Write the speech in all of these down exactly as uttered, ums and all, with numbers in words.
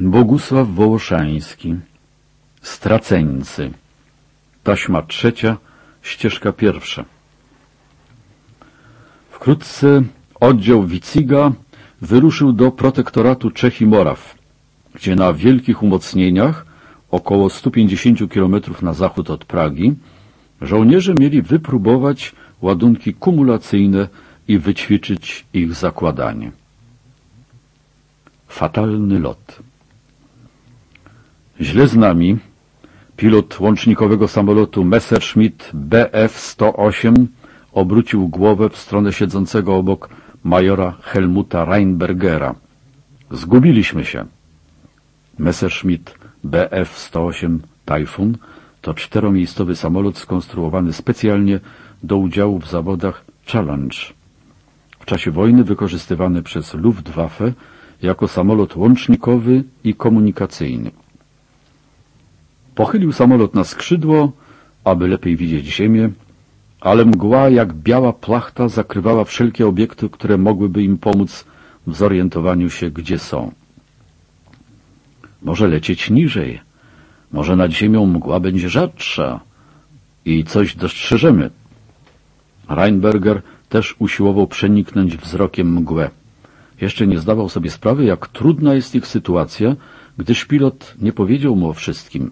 Bogusław Wołoszański. Straceńcy. Taśma trzecia, ścieżka pierwsza. Wkrótce oddział Wiciga wyruszył do protektoratu Czech i Moraw, gdzie na wielkich umocnieniach, około stu pięćdziesięciu kilometrów na zachód od Pragi, żołnierze mieli wypróbować ładunki kumulacyjne i wyćwiczyć ich zakładanie. Fatalny lot. Źle z nami. Pilot łącznikowego samolotu Messerschmitt B F sto osiem obrócił głowę w stronę siedzącego obok majora Helmuta Rheinbergera. Zgubiliśmy się. Messerschmitt B F sto osiem Tajfun to czteromiejscowy samolot skonstruowany specjalnie do udziału w zawodach Challenge. W czasie wojny wykorzystywany przez Luftwaffe jako samolot łącznikowy i komunikacyjny. Pochylił samolot na skrzydło, aby lepiej widzieć ziemię, ale mgła jak biała plachta zakrywała wszelkie obiekty, które mogłyby im pomóc w zorientowaniu się, gdzie są. Może lecieć niżej, może nad ziemią mgła będzie rzadsza i coś dostrzeżemy. Rheinberger też usiłował przeniknąć wzrokiem mgłę. Jeszcze nie zdawał sobie sprawy, jak trudna jest ich sytuacja, gdyż pilot nie powiedział mu o wszystkim.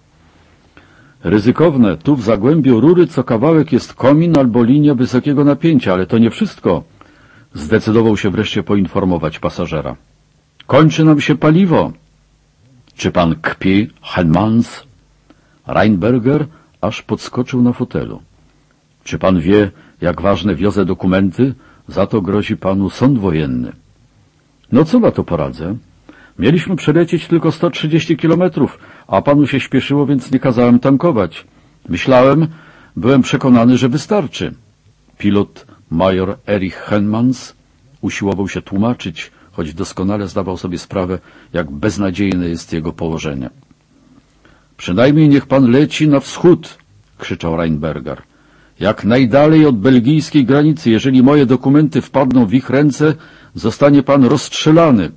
Ryzykowne, tu w zagłębiu rury co kawałek jest komin albo linia wysokiego napięcia, ale to nie wszystko. Zdecydował się wreszcie poinformować pasażera. Kończy nam się paliwo. Czy pan kpi, Helmans? Rheinberger aż podskoczył na fotelu. Czy pan wie, jak ważne wiozę dokumenty? Za to grozi panu sąd wojenny. No co na to poradzę? Mieliśmy przelecieć tylko sto trzydzieści kilometrów, a panu się śpieszyło, więc nie kazałem tankować. Myślałem, byłem przekonany, że wystarczy. Pilot major Erich Helmans usiłował się tłumaczyć, choć doskonale zdawał sobie sprawę, jak beznadziejne jest jego położenie. Przynajmniej niech pan leci na wschód, krzyczał Rheinberger. Jak najdalej od belgijskiej granicy. Jeżeli moje dokumenty wpadną w ich ręce, zostanie pan rozstrzelany.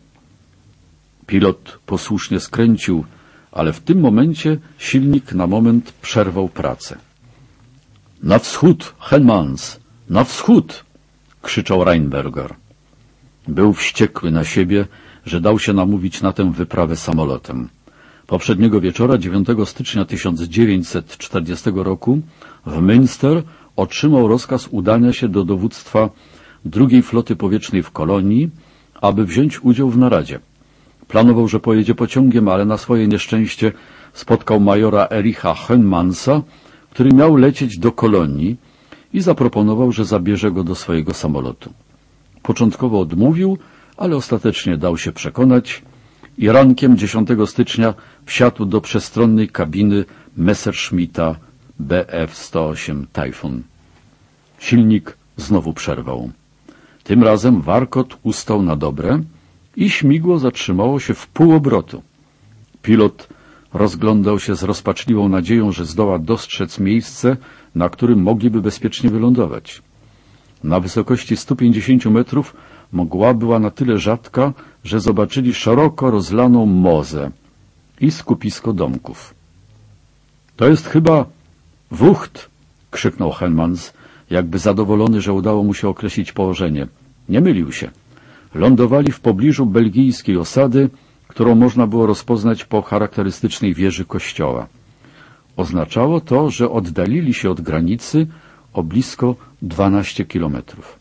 Pilot posłusznie skręcił, ale w tym momencie silnik na moment przerwał pracę. Na wschód, Helmans, na wschód, krzyczał Rheinberger. Był wściekły na siebie, że dał się namówić na tę wyprawę samolotem. Poprzedniego wieczora, dziewiątego stycznia tysiąc dziewięćset czterdziestego roku, w Münster otrzymał rozkaz udania się do dowództwa drugiej floty powietrznej w Kolonii, aby wziąć udział w naradzie. Planował, że pojedzie pociągiem, ale na swoje nieszczęście spotkał majora Ericha Helmansa, który miał lecieć do Kolonii i zaproponował, że zabierze go do swojego samolotu. Początkowo odmówił, ale ostatecznie dał się przekonać i rankiem dziesiątego stycznia wsiadł do przestronnej kabiny Messerschmitta B F sto osiem Tajfun. Silnik znowu przerwał. Tym razem warkot ustał na dobre i śmigło zatrzymało się w pół obrotu. Pilot rozglądał się z rozpaczliwą nadzieją, że zdoła dostrzec miejsce, na którym mogliby bezpiecznie wylądować. Na wysokości stu pięćdziesięciu metrów mgła była na tyle rzadka, że zobaczyli szeroko rozlaną mozę i skupisko domków. To jest chyba Wucht, krzyknął Helmans, jakby zadowolony, że udało mu się określić położenie. Nie mylił się. Lądowali w pobliżu belgijskiej osady, którą można było rozpoznać po charakterystycznej wieży kościoła. Oznaczało to, że oddalili się od granicy o blisko dwanaście kilometrów.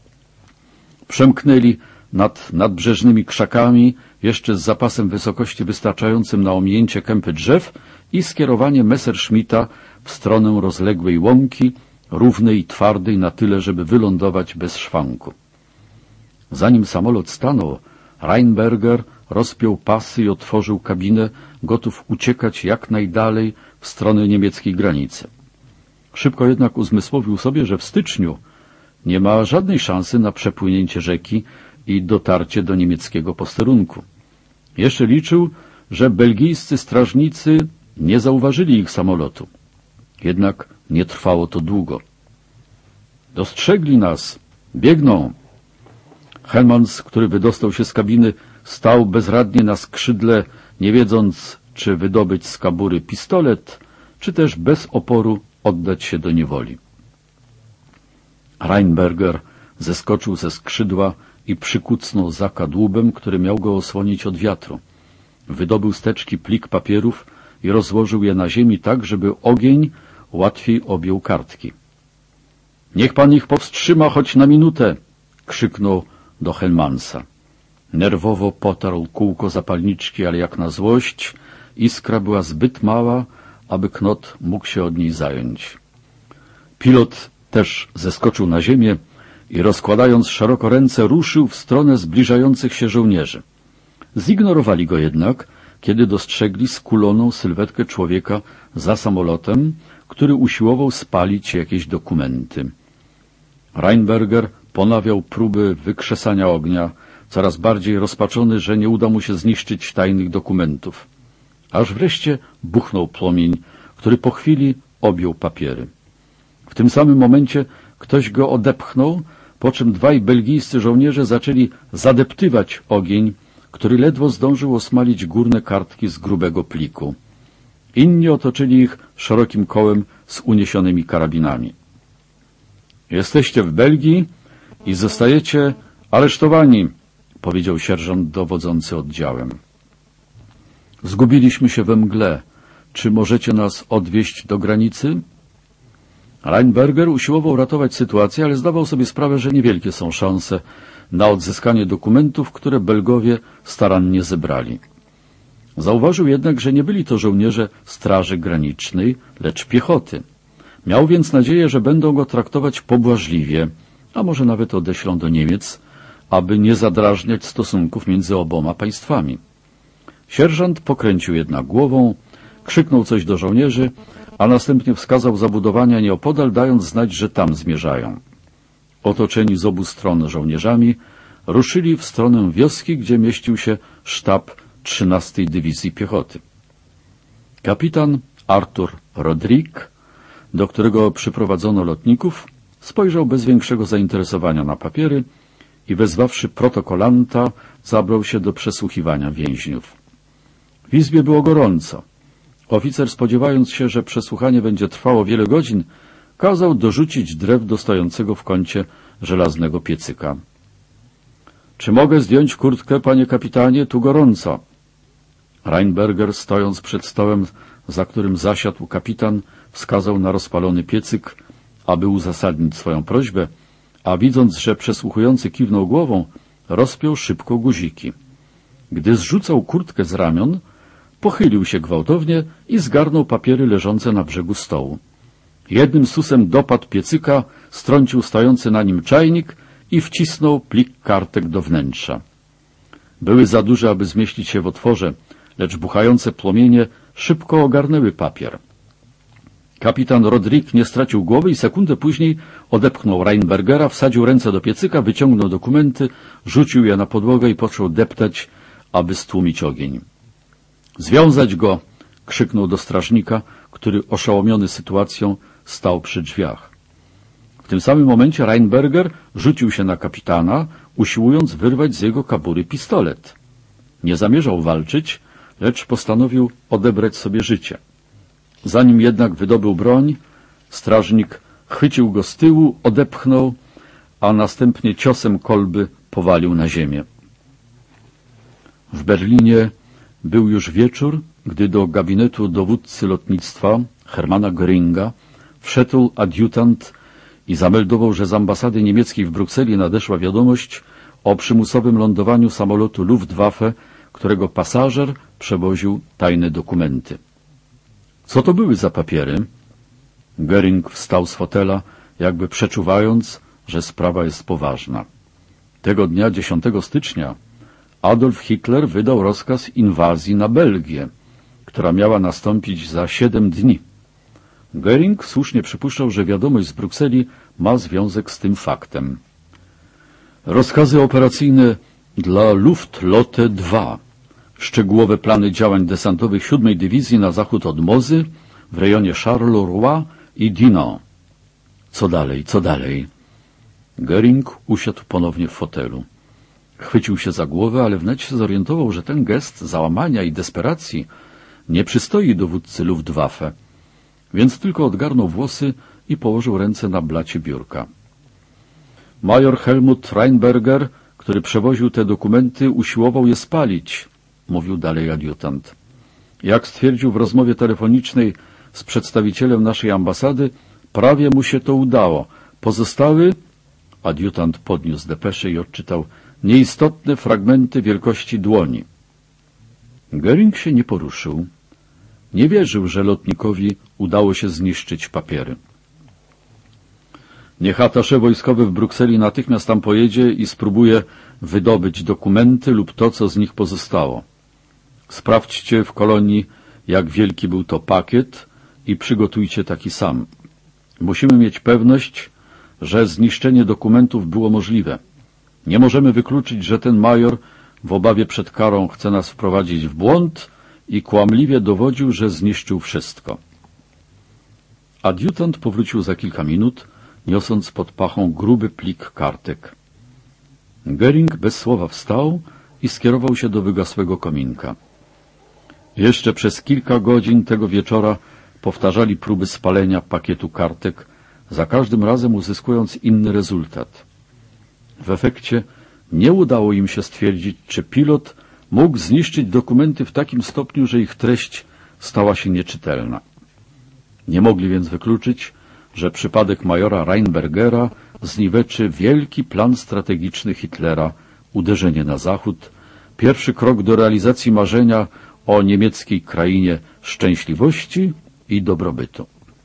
Przemknęli nad nadbrzeżnymi krzakami, jeszcze z zapasem wysokości wystarczającym na ominięcie kępy drzew i skierowanie Messerschmitta w stronę rozległej łąki, równej i twardej na tyle, żeby wylądować bez szwanku. Zanim samolot stanął, Rheinberger rozpiął pasy i otworzył kabinę, gotów uciekać jak najdalej w stronę niemieckiej granicy. Szybko jednak uzmysłowił sobie, że w styczniu nie ma żadnej szansy na przepłynięcie rzeki i dotarcie do niemieckiego posterunku. Jeszcze liczył, że belgijscy strażnicy nie zauważyli ich samolotu. Jednak nie trwało to długo. Dostrzegli nas. Biegną. Helmans, który wydostał się z kabiny, Stał bezradnie na skrzydle, nie wiedząc, czy wydobyć z kabury pistolet, czy też bez oporu oddać się do niewoli. Rheinberger zeskoczył ze skrzydła i przykucnął za kadłubem, który miał go osłonić od wiatru. Wydobył z teczki plik papierów i rozłożył je na ziemi tak, żeby ogień łatwiej objął kartki. — Niech pan ich powstrzyma choć na minutę! — krzyknął do Helmansa. Nerwowo potarł kółko zapalniczki, ale jak na złość iskra była zbyt mała, aby Knot mógł się od niej zająć. Pilot też zeskoczył na ziemię i rozkładając szeroko ręce ruszył w stronę zbliżających się żołnierzy. Zignorowali go jednak, kiedy dostrzegli skuloną sylwetkę człowieka za samolotem, który usiłował spalić jakieś dokumenty. Rheinberger ponawiał próby wykrzesania ognia, coraz bardziej rozpaczony, że nie uda mu się zniszczyć tajnych dokumentów. Aż wreszcie buchnął płomień, który po chwili objął papiery. W tym samym momencie ktoś go odepchnął, po czym dwaj belgijscy żołnierze zaczęli zadeptywać ogień, który ledwo zdążył osmalić górne kartki z grubego pliku. Inni otoczyli ich szerokim kołem z uniesionymi karabinami. — Jesteście w Belgii i zostajecie aresztowani — powiedział sierżant dowodzący oddziałem. — Zgubiliśmy się we mgle. Czy możecie nas odwieźć do granicy? Rheinberger usiłował ratować sytuację, ale zdawał sobie sprawę, że niewielkie są szanse na odzyskanie dokumentów, które Belgowie starannie zebrali. Zauważył jednak, że nie byli to żołnierze Straży Granicznej, lecz piechoty. Miał więc nadzieję, że będą go traktować pobłażliwie, a może nawet odeślą do Niemiec, aby nie zadrażniać stosunków między oboma państwami. Sierżant pokręcił jednak głową, krzyknął coś do żołnierzy, a następnie wskazał zabudowania nieopodal, dając znać, że tam zmierzają. Otoczeni z obu stron żołnierzami, ruszyli w stronę wioski, gdzie mieścił się sztab trzynastej Dywizji Piechoty. Kapitan Artur Rodrik, do którego przyprowadzono lotników, spojrzał bez większego zainteresowania na papiery i wezwawszy protokolanta, zabrał się do przesłuchiwania więźniów. W izbie było gorąco. Oficer, spodziewając się, że przesłuchanie będzie trwało wiele godzin, kazał dorzucić drew do stojącego w kącie żelaznego piecyka. — Czy mogę zdjąć kurtkę, panie kapitanie? Tu gorąco. Rheinberger, stojąc przed stołem, za którym zasiadł kapitan, wskazał na rozpalony piecyk, aby uzasadnić swoją prośbę, a widząc, że przesłuchujący kiwnął głową, rozpiął szybko guziki. Gdy zrzucał kurtkę z ramion, pochylił się gwałtownie i zgarnął papiery leżące na brzegu stołu. Jednym susem dopadł piecyka, strącił stojący na nim czajnik i wcisnął plik kartek do wnętrza. Były za duże, aby zmieścić się w otworze, lecz buchające płomienie szybko ogarnęły papier. Kapitan Rodrik nie stracił głowy i sekundę później odepchnął Rheinbergera, wsadził ręce do piecyka, wyciągnął dokumenty, rzucił je na podłogę i począł deptać, aby stłumić ogień. — Związać go! — krzyknął do strażnika, który oszołomiony sytuacją stał przy drzwiach. W tym samym momencie Rheinberger rzucił się na kapitana, usiłując wyrwać z jego kabury pistolet. Nie zamierzał walczyć, lecz postanowił odebrać sobie życie. Zanim jednak wydobył broń, strażnik chwycił go z tyłu, odepchnął, a następnie ciosem kolby powalił na ziemię. W Berlinie był już wieczór, gdy do gabinetu dowódcy lotnictwa Hermana Göringa wszedł adiutant i zameldował, że z ambasady niemieckiej w Brukseli nadeszła wiadomość o przymusowym lądowaniu samolotu Luftwaffe, którego pasażer przewoził tajne dokumenty. Co to były za papiery? Göring wstał z fotela, jakby przeczuwając, że sprawa jest poważna. Tego dnia, dziesiątego stycznia, Adolf Hitler wydał rozkaz inwazji na Belgię, która miała nastąpić za siedem dni. Göring słusznie przypuszczał, że wiadomość z Brukseli ma związek z tym faktem. Rozkazy operacyjne dla Luftlotte dwa. Szczegółowe plany działań desantowych siódmej Dywizji na zachód od Mozy, w rejonie Charleroi i Dinant. Co dalej, co dalej? Göring usiadł ponownie w fotelu. Chwycił się za głowę, ale wnet się zorientował, że ten gest załamania i desperacji nie przystoi dowódcy Luftwaffe, więc tylko odgarnął włosy i położył ręce na blacie biurka. Major Helmut Rheinberger, który przewoził te dokumenty, usiłował je spalić, mówił dalej adiutant. Jak stwierdził w rozmowie telefonicznej z przedstawicielem naszej ambasady, prawie mu się to udało. Pozostały... Adiutant podniósł depeszę i odczytał nieistotne fragmenty wielkości dłoni. Göring się nie poruszył. Nie wierzył, że lotnikowi udało się zniszczyć papiery. Niech atasze wojskowy w Brukseli natychmiast tam pojedzie i spróbuje wydobyć dokumenty lub to, co z nich pozostało. Sprawdźcie w kolonii, jak wielki był to pakiet i przygotujcie taki sam. Musimy mieć pewność, że zniszczenie dokumentów było możliwe. Nie możemy wykluczyć, że ten major w obawie przed karą chce nas wprowadzić w błąd i kłamliwie dowodził, że zniszczył wszystko. Adiutant powrócił za kilka minut, niosąc pod pachą gruby plik kartek. Göring bez słowa wstał i skierował się do wygasłego kominka. Jeszcze przez kilka godzin tego wieczora powtarzali próby spalenia pakietu kartek, za każdym razem uzyskując inny rezultat. W efekcie nie udało im się stwierdzić, czy pilot mógł zniszczyć dokumenty w takim stopniu, że ich treść stała się nieczytelna. Nie mogli więc wykluczyć, że przypadek majora Rheinbergera zniweczy wielki plan strategiczny Hitlera, uderzenie na zachód, pierwszy krok do realizacji marzenia o niemieckiej krainie szczęśliwości i dobrobytu.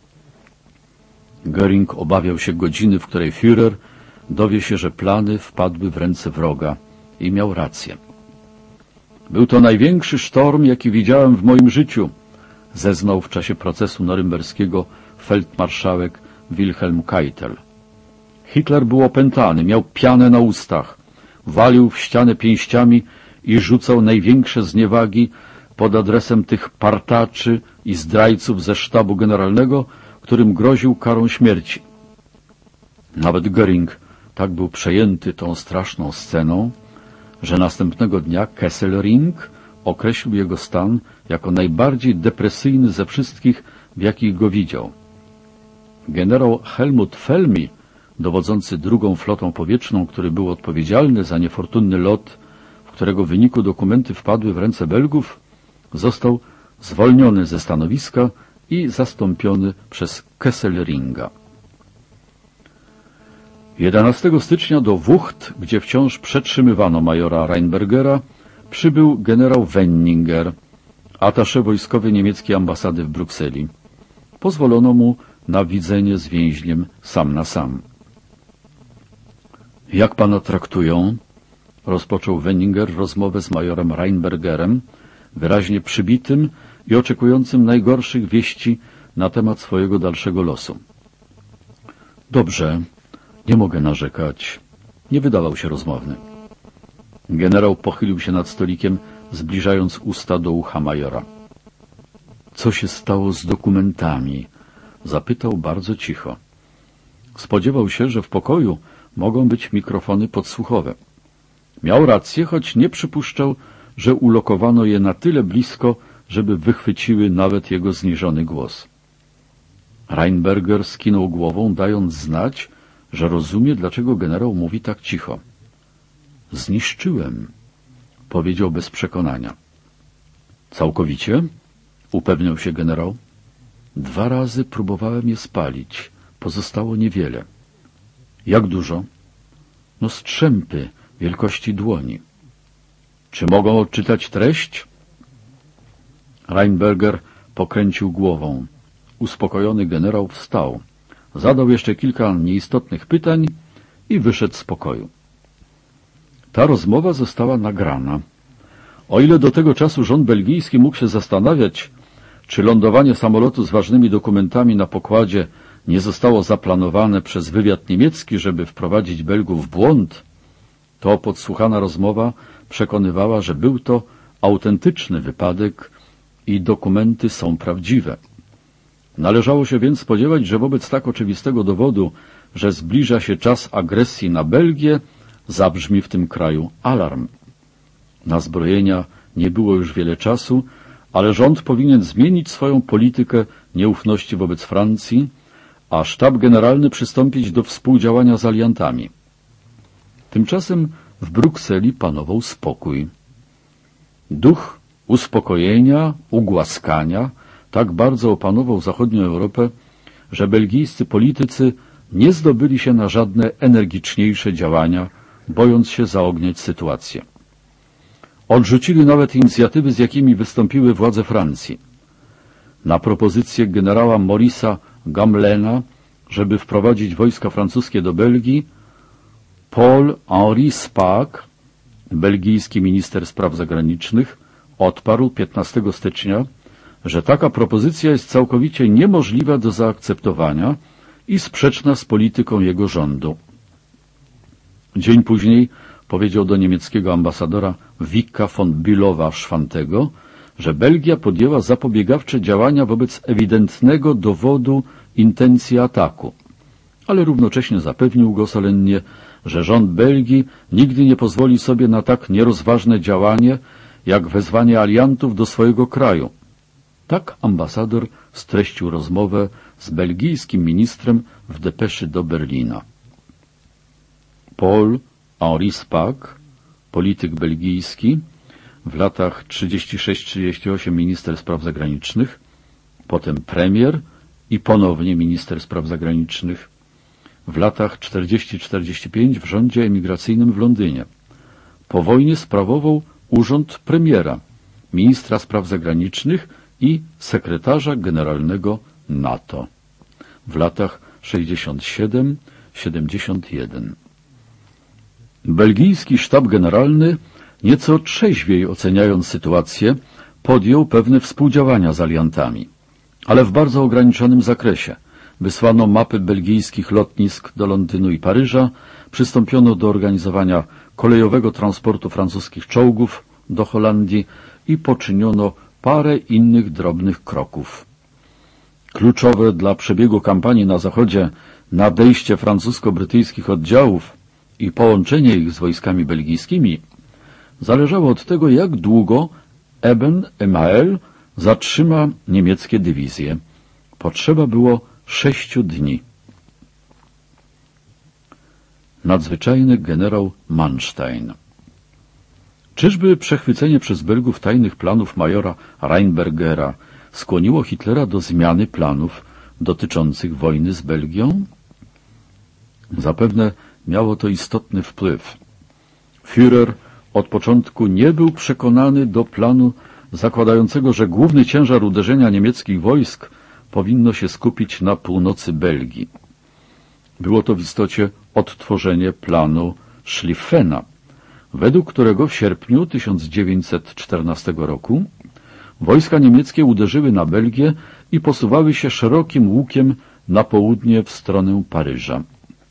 Göring obawiał się godziny, w której Führer dowie się, że plany wpadły w ręce wroga i miał rację. Był to największy sztorm, jaki widziałem w moim życiu, zeznał w czasie procesu norymberskiego feldmarszałek Wilhelm Keitel. Hitler był opętany, miał pianę na ustach, walił w ścianę pięściami i rzucał największe zniewagi pod adresem tych partaczy i zdrajców ze sztabu generalnego, którym groził karą śmierci. Nawet Göring tak był przejęty tą straszną sceną, że następnego dnia Kesselring określił jego stan jako najbardziej depresyjny ze wszystkich, w jakich go widział. Generał Helmut Felmi, dowodzący drugą flotą powietrzną, który był odpowiedzialny za niefortunny lot, w którego wyniku dokumenty wpadły w ręce Belgów, został zwolniony ze stanowiska i zastąpiony przez Kesselringa. jedenastego stycznia do Wucht, gdzie wciąż przetrzymywano majora Rheinbergera, przybył generał Wenninger, atasze wojskowy niemieckiej ambasady w Brukseli. Pozwolono mu na widzenie z więźniem sam na sam. — Jak pana traktują? — rozpoczął Wenninger rozmowę z majorem Rheinbergerem, wyraźnie przybitym i oczekującym najgorszych wieści na temat swojego dalszego losu. — Dobrze, nie mogę narzekać. Nie wydawał się rozmowny. Generał pochylił się nad stolikiem, zbliżając usta do ucha majora. — Co się stało z dokumentami? — zapytał bardzo cicho. Spodziewał się, że w pokoju mogą być mikrofony podsłuchowe. Miał rację, choć nie przypuszczał, że ulokowano je na tyle blisko, żeby wychwyciły nawet jego zniżony głos. Rheinberger skinął głową, dając znać, że rozumie, dlaczego generał mówi tak cicho. — Zniszczyłem — powiedział bez przekonania. — Całkowicie? — upewniał się generał. — Dwa razy próbowałem je spalić. Pozostało niewiele. — Jak dużo? — No strzępy wielkości dłoni. — Czy mogą odczytać treść? Rheinberger pokręcił głową. Uspokojony generał wstał. Zadał jeszcze kilka nieistotnych pytań i wyszedł z pokoju. Ta rozmowa została nagrana. O ile do tego czasu rząd belgijski mógł się zastanawiać, czy lądowanie samolotu z ważnymi dokumentami na pokładzie nie zostało zaplanowane przez wywiad niemiecki, żeby wprowadzić Belgów w błąd, to podsłuchana rozmowa przekonywała, że był to autentyczny wypadek i dokumenty są prawdziwe. Należało się więc spodziewać, że wobec tak oczywistego dowodu, że zbliża się czas agresji na Belgię, zabrzmi w tym kraju alarm. Na zbrojenia nie było już wiele czasu, ale rząd powinien zmienić swoją politykę nieufności wobec Francji, a sztab generalny przystąpić do współdziałania z aliantami. Tymczasem w Brukseli panował spokój. Duch uspokojenia, ugłaskania tak bardzo opanował zachodnią Europę, że belgijscy politycy nie zdobyli się na żadne energiczniejsze działania, bojąc się zaogniać sytuację. Odrzucili nawet inicjatywy, z jakimi wystąpiły władze Francji. Na propozycję generała Maurice'a Gamelena, żeby wprowadzić wojska francuskie do Belgii, Paul-Henri Spaak, belgijski minister spraw zagranicznych, odparł piętnastego stycznia, że taka propozycja jest całkowicie niemożliwa do zaakceptowania i sprzeczna z polityką jego rządu. Dzień później powiedział do niemieckiego ambasadora Wicka von Bülowa-Schwantego, że Belgia podjęła zapobiegawcze działania wobec ewidentnego dowodu intencji ataku, ale równocześnie zapewnił go solennie, że rząd Belgii nigdy nie pozwoli sobie na tak nierozważne działanie, jak wezwanie aliantów do swojego kraju. Tak ambasador streścił rozmowę z belgijskim ministrem w depeszy do Berlina. Paul-Henri Spaak, polityk belgijski, w latach trzydziestym szóstym trzydziestym ósmym minister spraw zagranicznych, potem premier i ponownie minister spraw zagranicznych, w latach czterdziestym czterdziestym piątym w rządzie emigracyjnym w Londynie. Po wojnie sprawował urząd premiera, ministra spraw zagranicznych i sekretarza generalnego NATO w latach sześćdziesiątym siódmym siedemdziesiątym jeden. Belgijski sztab generalny, nieco trzeźwiej oceniając sytuację, podjął pewne współdziałania z aliantami, ale w bardzo ograniczonym zakresie. Wysłano mapy belgijskich lotnisk do Londynu i Paryża, przystąpiono do organizowania kolejowego transportu francuskich czołgów do Holandii i poczyniono parę innych drobnych kroków. Kluczowe dla przebiegu kampanii na Zachodzie nadejście francusko-brytyjskich oddziałów i połączenie ich z wojskami belgijskimi zależało od tego, jak długo Eben Emael zatrzyma niemieckie dywizje. Potrzeba było sześciu dni. Nadzwyczajny generał Manstein. Czyżby przechwycenie przez Belgów tajnych planów majora Rheinbergera skłoniło Hitlera do zmiany planów dotyczących wojny z Belgią? Zapewne miało to istotny wpływ. Führer od początku nie był przekonany do planu zakładającego, że główny ciężar uderzenia niemieckich wojsk powinno się skupić na północy Belgii. Było to w istocie odtworzenie planu Schlieffena, według którego w sierpniu tysiąc dziewięćset czternastego roku wojska niemieckie uderzyły na Belgię i posuwały się szerokim łukiem na południe w stronę Paryża.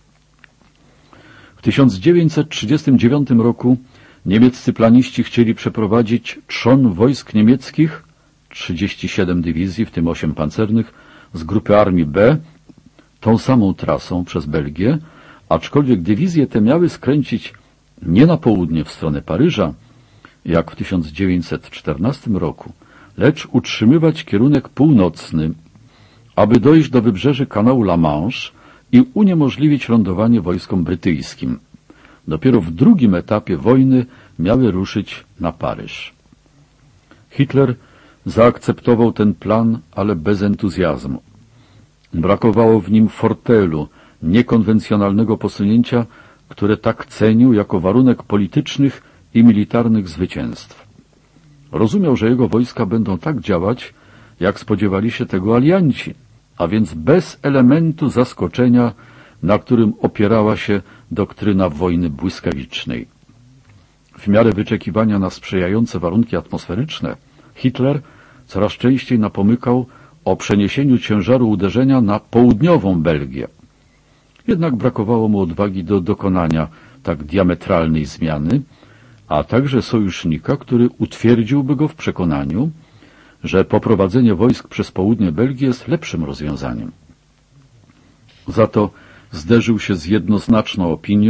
W tysiąc dziewięćset trzydziestym dziewiątym roku niemieccy planiści chcieli przeprowadzić trzon wojsk niemieckich, trzydzieści siedem dywizji, w tym osiem pancernych, z grupy Armii B, tą samą trasą przez Belgię, aczkolwiek dywizje te miały skręcić nie na południe w stronę Paryża, jak w tysiąc dziewięćset czternastym roku, lecz utrzymywać kierunek północny, aby dojść do wybrzeży kanału La Manche i uniemożliwić lądowanie wojskom brytyjskim. Dopiero w drugim etapie wojny miały ruszyć na Paryż. Hitler zaakceptował ten plan, ale bez entuzjazmu. Brakowało w nim fortelu, niekonwencjonalnego posunięcia, które tak cenił jako warunek politycznych i militarnych zwycięstw. Rozumiał, że jego wojska będą tak działać, jak spodziewali się tego alianci, a więc bez elementu zaskoczenia, na którym opierała się doktryna wojny błyskawicznej. W miarę wyczekiwania na sprzyjające warunki atmosferyczne, Hitler coraz częściej napomykał o przeniesieniu ciężaru uderzenia na południową Belgię. Jednak brakowało mu odwagi do dokonania tak diametralnej zmiany, a także sojusznika, który utwierdziłby go w przekonaniu, że poprowadzenie wojsk przez południe Belgii jest lepszym rozwiązaniem. Za to zderzył się z jednoznaczną opinią,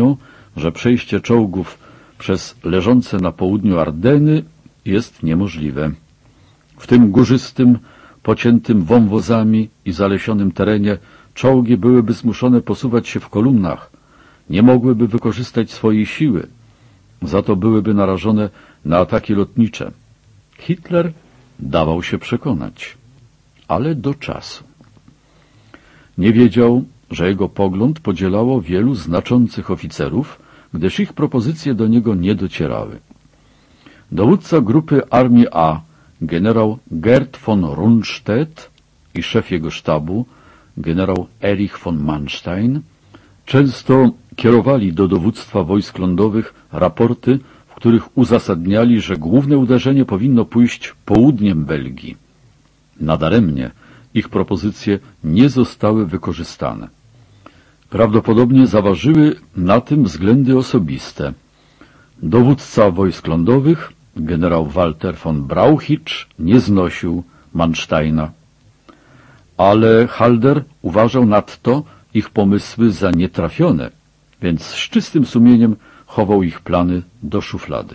że przejście czołgów przez leżące na południu Ardeny jest niemożliwe. W tym górzystym, pociętym wąwozami i zalesionym terenie czołgi byłyby zmuszone posuwać się w kolumnach, nie mogłyby wykorzystać swojej siły, za to byłyby narażone na ataki lotnicze. Hitler dawał się przekonać, ale do czasu. Nie wiedział, że jego pogląd podzielało wielu znaczących oficerów, gdyż ich propozycje do niego nie docierały. Dowódca grupy Armii A, generał Gerd von Rundstedt i szef jego sztabu, generał Erich von Manstein, często kierowali do dowództwa wojsk lądowych raporty, w których uzasadniali, że główne uderzenie powinno pójść południem Belgii. Nadaremnie ich propozycje nie zostały wykorzystane. Prawdopodobnie zaważyły na tym względy osobiste. Dowódca wojsk lądowych, generał Walter von Brauchitsch, nie znosił Mansteina. Ale Halder uważał nadto ich pomysły za nietrafione, więc z czystym sumieniem chował ich plany do szuflady.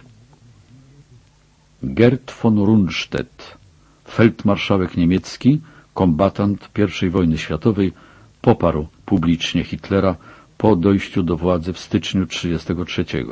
Gerd von Rundstedt, feldmarszałek niemiecki, kombatant pierwszej wojny światowej, poparł publicznie Hitlera po dojściu do władzy w styczniu tysiąc dziewięćset trzydziestego trzeciego.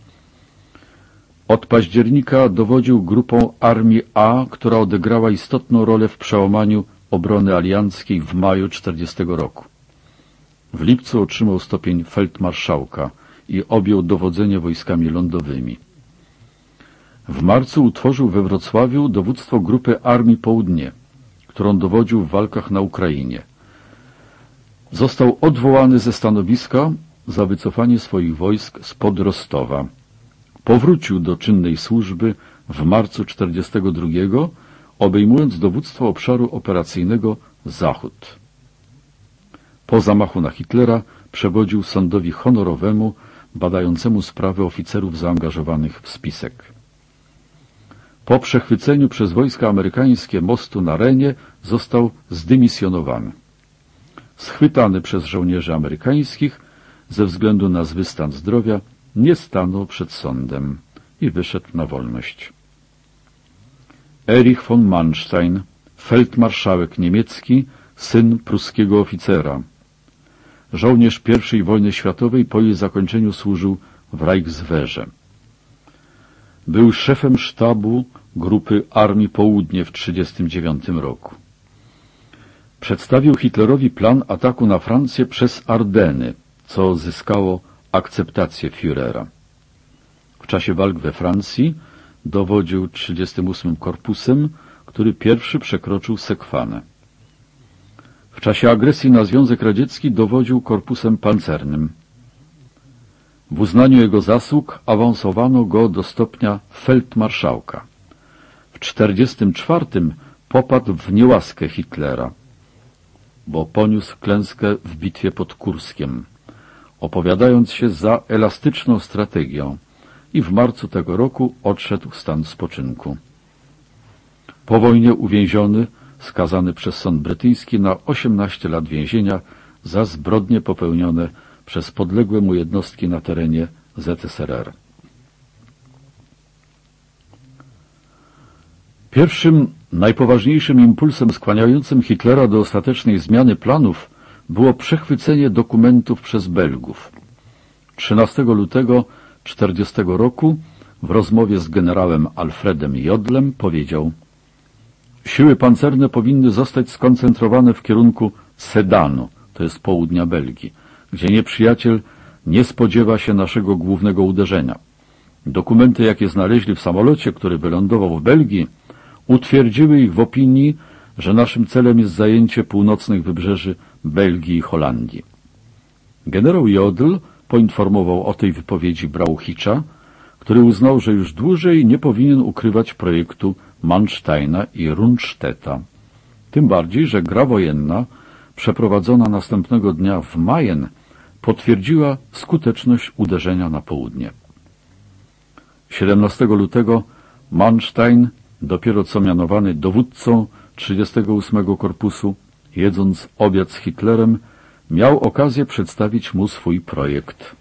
Od października dowodził grupą Armii A, która odegrała istotną rolę w przełamaniu obrony alianckiej w maju tysiąc dziewięćset czterdziestego roku. W lipcu otrzymał stopień feldmarszałka i objął dowodzenie wojskami lądowymi. W marcu utworzył we Wrocławiu dowództwo grupy Armii Południe, którą dowodził w walkach na Ukrainie. Został odwołany ze stanowiska za wycofanie swoich wojsk spod Rostowa. Powrócił do czynnej służby w marcu tysiąc dziewięćset czterdziestego drugiego, obejmując dowództwo obszaru operacyjnego Zachód. Po zamachu na Hitlera przewodził sądowi honorowemu badającemu sprawy oficerów zaangażowanych w spisek. Po przechwyceniu przez wojska amerykańskie mostu na Renie został zdymisjonowany. Schwytany przez żołnierzy amerykańskich ze względu na zły stan zdrowia nie stanął przed sądem i wyszedł na wolność. Erich von Manstein, feldmarszałek niemiecki, syn pruskiego oficera. Żołnierz pierwszej wojny światowej, po jej zakończeniu służył w Reichswehrze. Był szefem sztabu grupy Armii Południe w tysiąc dziewięćset trzydziestym dziewiątym roku. Przedstawił Hitlerowi plan ataku na Francję przez Ardeny, co zyskało akceptację Führera. W czasie walk we Francji dowodził trzydziestym ósmym Korpusem, który pierwszy przekroczył Sekwanę. W czasie agresji na Związek Radziecki dowodził korpusem pancernym. W uznaniu jego zasług awansowano go do stopnia feldmarszałka. W czterdziestym czwartym popadł w niełaskę Hitlera, bo poniósł klęskę w bitwie pod Kurskiem, opowiadając się za elastyczną strategią, i w marcu tego roku odszedł w stan spoczynku. Po wojnie uwięziony, skazany przez sąd brytyjski na osiemnaście lat więzienia za zbrodnie popełnione przez podległe mu jednostki na terenie Z S R R. Pierwszym, najpoważniejszym impulsem skłaniającym Hitlera do ostatecznej zmiany planów było przechwycenie dokumentów przez Belgów. trzynastego lutego tysiąc dziewięćset czterdziestego roku w rozmowie z generałem Alfredem Jodlem powiedział: siły pancerne powinny zostać skoncentrowane w kierunku Sedanu, to jest południa Belgii, gdzie nieprzyjaciel nie spodziewa się naszego głównego uderzenia. Dokumenty, jakie znaleźli w samolocie, który wylądował w Belgii, utwierdziły ich w opinii, że naszym celem jest zajęcie północnych wybrzeży Belgii i Holandii. Generał Jodl poinformował o tej wypowiedzi Brauchitcha, który uznał, że już dłużej nie powinien ukrywać projektu Mansteina i Rundstedta. Tym bardziej, że gra wojenna, przeprowadzona następnego dnia w Mayen, potwierdziła skuteczność uderzenia na południe. siedemnastego lutego Manstein, dopiero co mianowany dowódcą trzydziestego ósmego Korpusu, jedząc obiad z Hitlerem, miał okazję przedstawić mu swój projekt.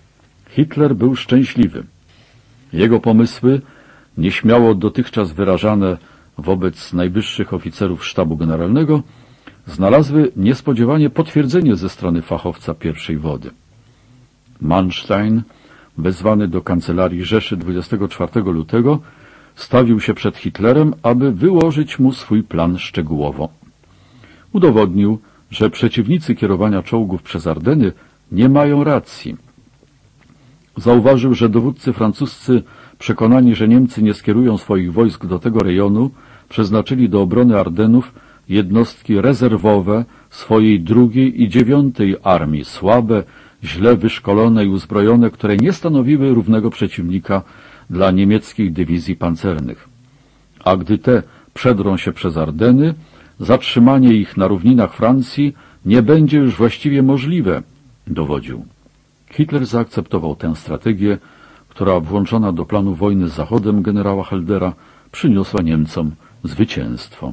Hitler był szczęśliwy. Jego pomysły, nieśmiało dotychczas wyrażane wobec najwyższych oficerów sztabu generalnego, znalazły niespodziewanie potwierdzenie ze strony fachowca pierwszej wody. Manstein, wezwany do kancelarii Rzeszy dwudziestego czwartego lutego, stawił się przed Hitlerem, aby wyłożyć mu swój plan szczegółowo. Udowodnił, że przeciwnicy kierowania czołgów przez Ardeny nie mają racji. Zauważył, że dowódcy francuscy, przekonani, że Niemcy nie skierują swoich wojsk do tego rejonu, przeznaczyli do obrony Ardenów jednostki rezerwowe swojej drugiej i dziewiątej armii, słabe, źle wyszkolone i uzbrojone, które nie stanowiły równego przeciwnika dla niemieckich dywizji pancernych. A gdy te przedrą się przez Ardeny, zatrzymanie ich na równinach Francji nie będzie już właściwie możliwe, dowodził. Hitler zaakceptował tę strategię, która włączona do planu wojny z Zachodem generała Heldera przyniosła Niemcom zwycięstwo.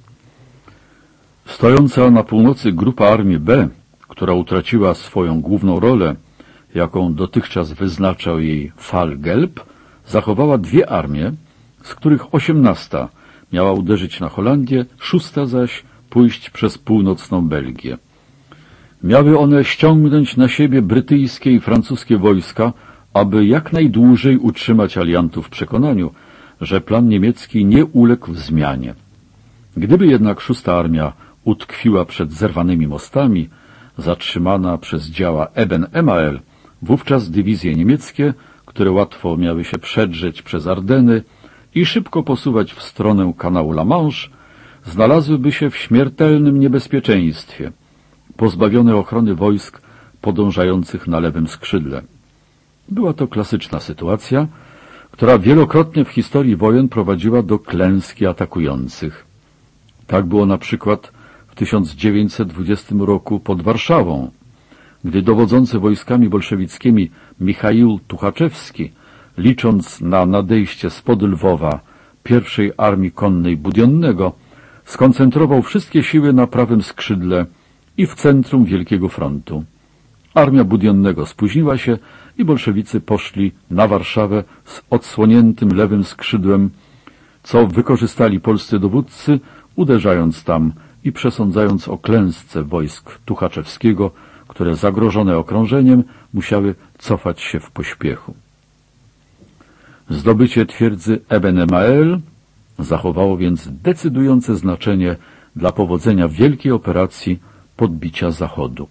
Stojąca na północy grupa Armii B, która utraciła swoją główną rolę, jaką dotychczas wyznaczał jej Fall Gelb, zachowała dwie armie, z których osiemnasta miała uderzyć na Holandię, szósta zaś pójść przez północną Belgię. Miały one ściągnąć na siebie brytyjskie i francuskie wojska, aby jak najdłużej utrzymać aliantów w przekonaniu, że plan niemiecki nie uległ zmianie. Gdyby jednak szósta armia utkwiła przed zerwanymi mostami, zatrzymana przez działa Eben-Emael, wówczas dywizje niemieckie, które łatwo miały się przedrzeć przez Ardeny i szybko posuwać w stronę kanału La Manche, znalazłyby się w śmiertelnym niebezpieczeństwie, pozbawione ochrony wojsk podążających na lewym skrzydle. Była to klasyczna sytuacja, która wielokrotnie w historii wojen prowadziła do klęski atakujących. Tak było na przykład w tysiąc dziewięćset dwudziestym roku pod Warszawą, gdy dowodzący wojskami bolszewickimi Michaił Tuchaczewski, licząc na nadejście spod Lwowa pierwszej Armii Konnej Budionnego, skoncentrował wszystkie siły na prawym skrzydle i w centrum Wielkiego Frontu. Armia Budionnego spóźniła się i bolszewicy poszli na Warszawę z odsłoniętym lewym skrzydłem, co wykorzystali polscy dowódcy, uderzając tam i przesądzając o klęsce wojsk Tuchaczewskiego, które zagrożone okrążeniem musiały cofać się w pośpiechu. Zdobycie twierdzy Eben-Emael zachowało więc decydujące znaczenie dla powodzenia wielkiej operacji podbicia Zachodu.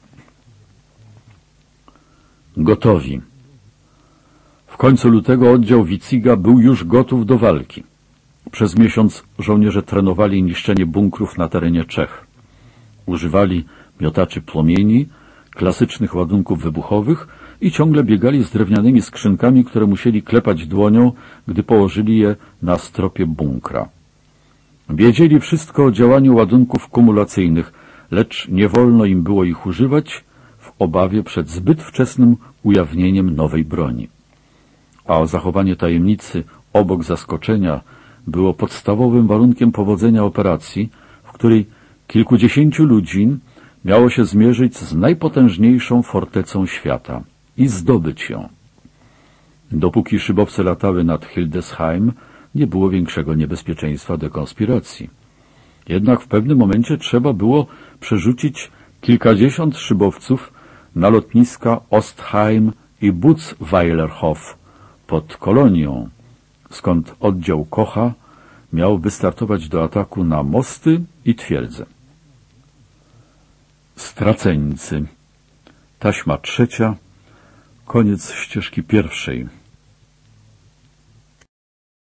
Gotowi. W końcu lutego oddział Wiciga był już gotów do walki. Przez miesiąc żołnierze trenowali niszczenie bunkrów na terenie Czech. Używali miotaczy płomieni, klasycznych ładunków wybuchowych i ciągle biegali z drewnianymi skrzynkami, które musieli klepać dłonią, gdy położyli je na stropie bunkra. Wiedzieli wszystko o działaniu ładunków kumulacyjnych, lecz nie wolno im było ich używać w obawie przed zbyt wczesnym ujawnieniem nowej broni. A zachowanie tajemnicy obok zaskoczenia było podstawowym warunkiem powodzenia operacji, w której kilkudziesięciu ludzi miało się zmierzyć z najpotężniejszą fortecą świata i zdobyć ją. Dopóki szybowce latały nad Hildesheim, nie było większego niebezpieczeństwa dekonspiracji. Jednak w pewnym momencie trzeba było przerzucić kilkadziesiąt szybowców na lotniska Ostheim i Butzweilerhof pod Kolonią, skąd oddział Kocha miał wystartować do ataku na mosty i twierdzę. Straceńcy. Taśma trzecia. Koniec ścieżki pierwszej.